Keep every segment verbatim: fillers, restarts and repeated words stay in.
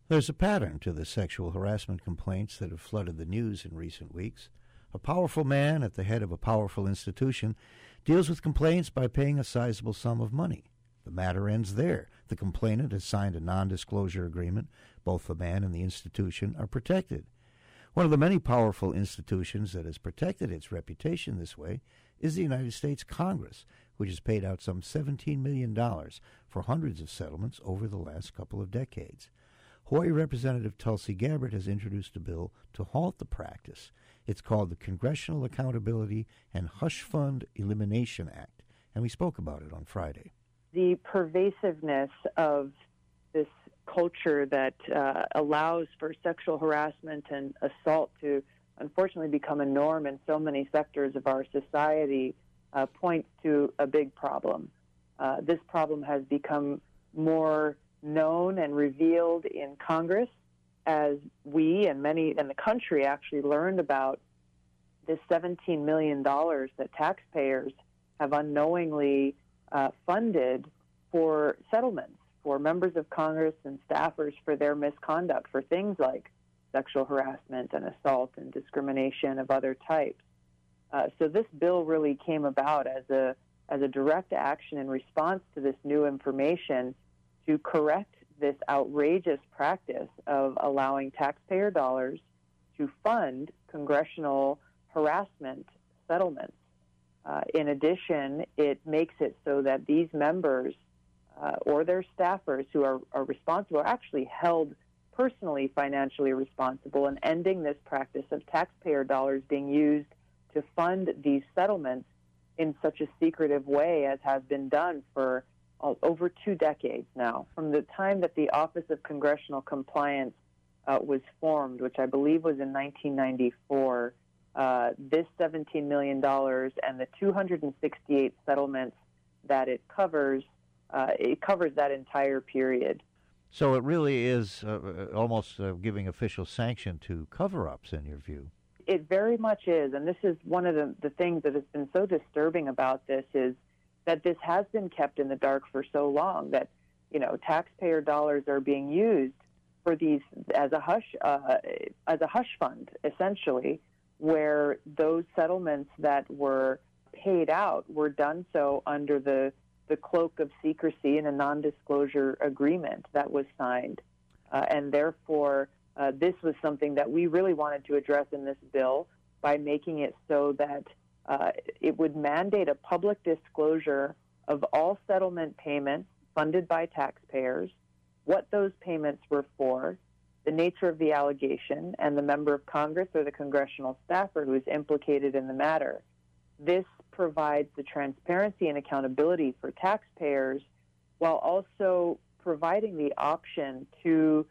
There's a pattern to the sexual harassment complaints that have flooded the news in recent weeks. A powerful man at the head of a powerful institution deals with complaints by paying a sizable sum of money. The matter ends there. The complainant has signed a non-disclosure agreement. Both the man and the institution are protected. One of the many powerful institutions that has protected its reputation this way is the United States Congress, which has paid out some seventeen million dollars for hundreds of settlements over the last couple of decades. Hawaii Representative Tulsi Gabbard has introduced a bill to halt the practice. It's called the Congressional Accountability and Hush Fund Elimination Act, and we spoke about it on Friday. The pervasiveness of this culture that uh, allows for sexual harassment and assault to unfortunately become a norm in so many sectors of our society uh, points to a big problem. Uh, this problem has become more known and revealed in Congress as we and many in the country actually learned about this seventeen million dollars that taxpayers have unknowingly uh, funded for settlements for members of Congress and staffers for their misconduct, for things like sexual harassment and assault and discrimination of other types. Uh, so this bill really came about as a as a direct action in response to this new information to correct this outrageous practice of allowing taxpayer dollars to fund congressional harassment settlements. Uh, in addition, it makes it so that these members uh, or their staffers who are, are responsible are actually held personally financially responsible in ending this practice of taxpayer dollars being used to fund these settlements in such a secretive way as has been done for over two decades now. From the time that the Office of Congressional Compliance uh, was formed, which I believe was in nineteen ninety-four, uh, this seventeen million dollars and the two hundred sixty-eight settlements that it covers, uh, it covers that entire period. So it really is uh, almost uh, giving official sanction to cover-ups, in your view. It very much is, and this is one of the, the things that has been so disturbing about this is that this has been kept in the dark for so long, that, you know, taxpayer dollars are being used for these as a hush uh, as a hush fund, essentially, where those settlements that were paid out were done so under the the cloak of secrecy in a non-disclosure agreement that was signed, uh, and therefore uh, this was something that we really wanted to address in this bill by making it so that Uh, it would mandate a public disclosure of all settlement payments funded by taxpayers, what those payments were for, the nature of the allegation, and the member of Congress or the congressional staffer who is implicated in the matter. This provides the transparency and accountability for taxpayers while also providing the option to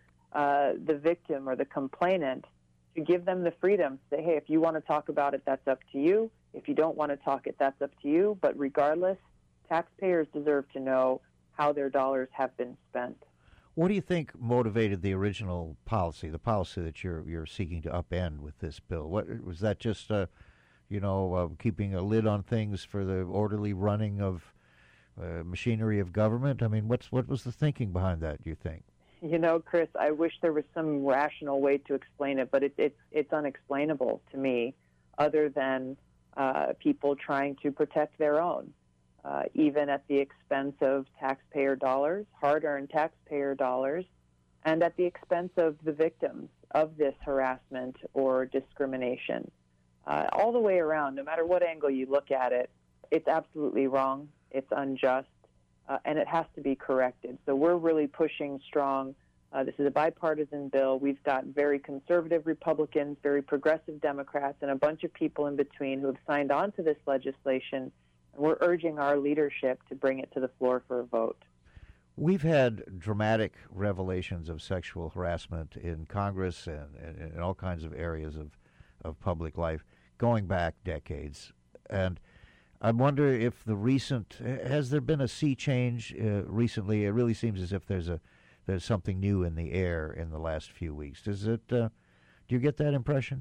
uh, the victim or the complainant to give them the freedom to say, hey, if you want to talk about it, that's up to you. If you don't want to talk it, that's up to you. But regardless, taxpayers deserve to know how their dollars have been spent. What do you think motivated the original policy, the policy that you're you're seeking to upend with this bill? What was that? Just uh, you know, uh, keeping a lid on things for the orderly running of uh, machinery of government? I mean, what's what was the thinking behind that, do you think? You know, Chris, I wish there was some rational way to explain it, but it, it, it's unexplainable to me, other than Uh, people trying to protect their own, uh, even at the expense of taxpayer dollars, hard-earned taxpayer dollars, and at the expense of the victims of this harassment or discrimination. Uh, all the way around, no matter what angle you look at it, it's absolutely wrong, it's unjust, uh, and it has to be corrected. So we're really pushing strong. Uh, this is a bipartisan bill. We've got very conservative Republicans, very progressive Democrats, and a bunch of people in between who have signed on to this legislation. And we're urging our leadership to bring it to the floor for a vote. We've had dramatic revelations of sexual harassment in Congress and, and in all kinds of areas of, of public life going back decades. And I wonder if the recent, has there been a sea change uh, recently? It really seems as if there's a There's something new in the air in the last few weeks. Does it? Uh, do you get that impression?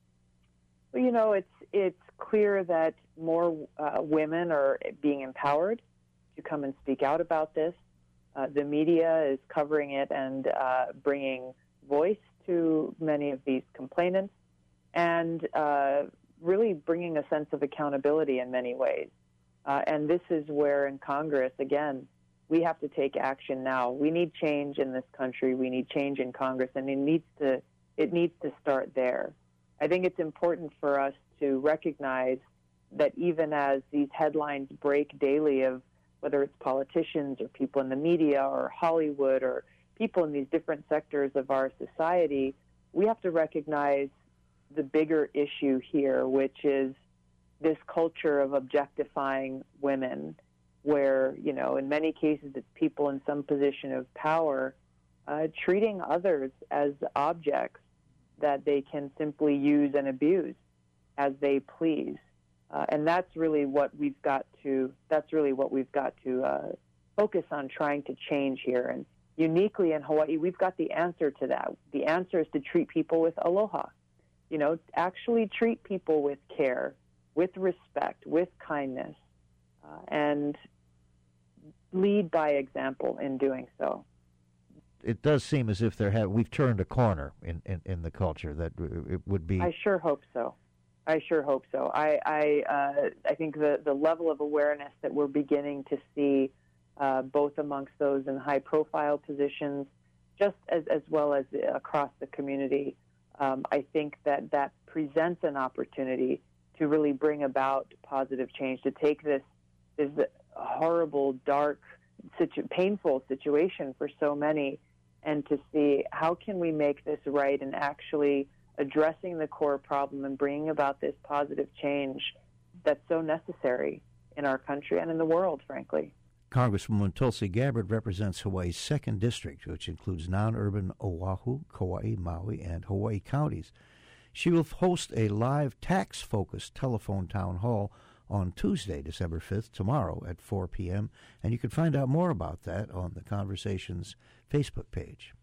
Well, you know, it's it's clear that more uh, women are being empowered to come and speak out about this. Uh, the media is covering it and uh, bringing voice to many of these complainants, and uh, really bringing a sense of accountability in many ways. Uh, and this is where in Congress, again, we have to take action now. We need change in this country. We need change in Congress, and it needs to it needs to start there. I think it's important for us to recognize that even as these headlines break daily of whether it's politicians or people in the media or Hollywood or people in these different sectors of our society, we have to recognize the bigger issue here, which is this culture of objectifying women, where, you know, in many cases it's people in some position of power uh, treating others as objects that they can simply use and abuse as they please. Uh, and that's really what we've got to, that's really what we've got to uh, focus on trying to change here. And uniquely in Hawaii, we've got the answer to that. The answer is to treat people with aloha. You know, actually treat people with care, with respect, with kindness, uh, and lead by example in doing so. It does seem as if there have, we've turned a corner in, in, in the culture, that it would be... I sure hope so. I sure hope so. I I, uh, I think the, the level of awareness that we're beginning to see uh, both amongst those in high-profile positions, just as, as well as across the community, um, I think that that presents an opportunity to really bring about positive change, to take this, this horrible, dark, situ- painful situation for so many, and to see how can we make this right and actually addressing the core problem and bringing about this positive change that's so necessary in our country and in the world, frankly. Congresswoman Tulsi Gabbard represents Hawaii's second district, which includes non-urban Oahu, Kauai, Maui, and Hawaii counties. She will host a live tax-focused telephone town hall on Tuesday, December fifth, tomorrow at four p.m., and you can find out more about that on the Conversations Facebook page.